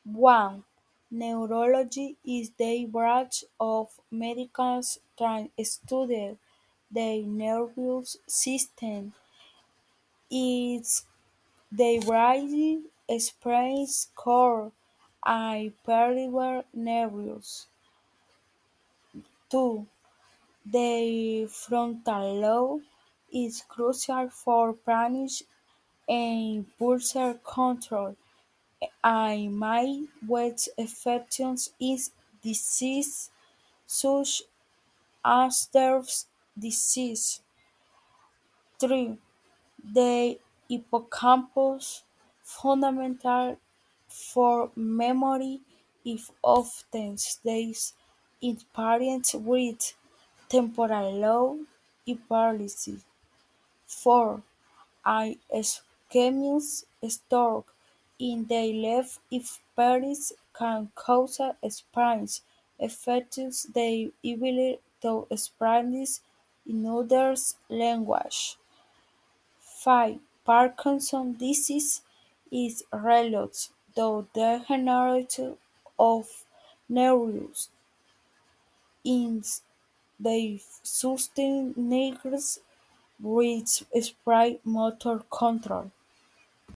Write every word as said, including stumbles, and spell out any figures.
one. Neurology is the branch of medicine that studies the nervous system. Its the brain explains core and peripheral nerves. two. The frontal lobe is crucial for planning and impulse control and may with affections in disease such as Alzheimer's disease. three. The hippocampus, fundamental for memory, is often stays in parents with temporal lobe paralysis. four. An ischemic stroke in the left hip penis can cause spasms, affecting the ability to express in others' language. five. Parkinson's disease is related to degeneration of neurons in the sustained nerves which spread motor control.